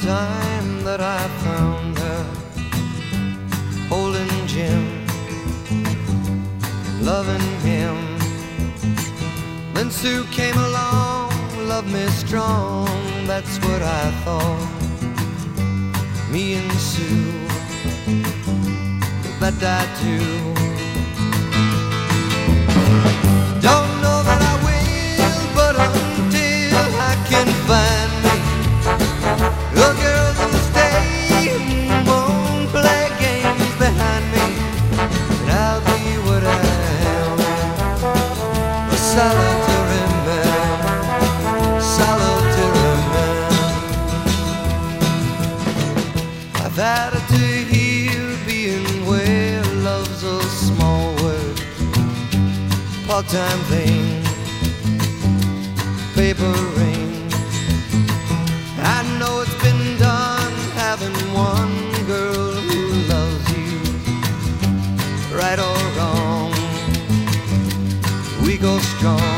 time that I found her holding Jim and loving him. Then Sue came along, loved me strong, that's what I thought. Me and Sue, that I do. Don't know that I will, but until I can find me a girl who'll stay and won't play games behind me, and I'll be what I am, a solitary man, solitary man. I've had it to hear being where love's a small word, part-time thing, paper ring. I know it's been done having one girl who loves you, right or wrong, we go strong.